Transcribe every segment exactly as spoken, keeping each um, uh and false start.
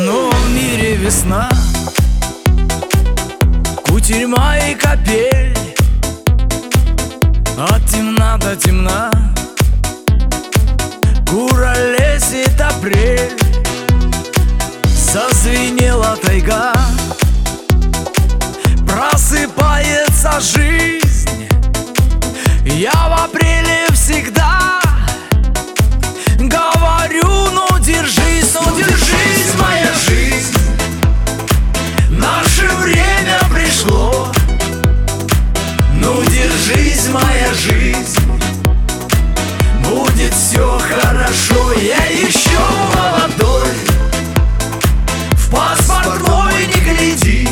Снова в мире весна, кутерьма и капель, от темна до темна куролесит апрель. Зазвенела тайга, просыпается жизнь. Я в апреле всегда говорю: ну держись, ну держись, моя жизнь. Наше время пришло. Ну держись, моя жизнь. Будет все хорошо. Я еще молодой, в паспорт мой не гляди.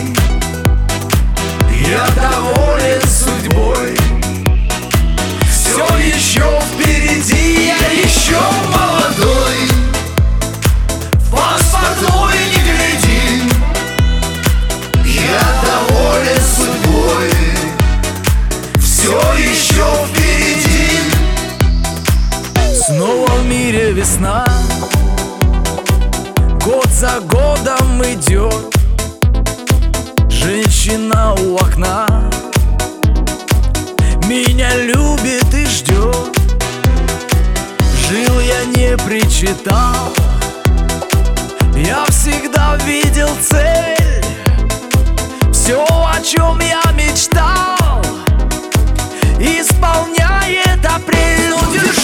Я доволен судьбой, все еще впереди. Я еще молодой, в паспорт мой не гляди. Я доволен судьбой, все еще впереди. Снова в мире весна, год за годом идет. Женщина у окна меня любит и ждет. Жил я, не причитал, я всегда видел цель. Все, о чем я мечтал, исполняет апрель. Ну, держи.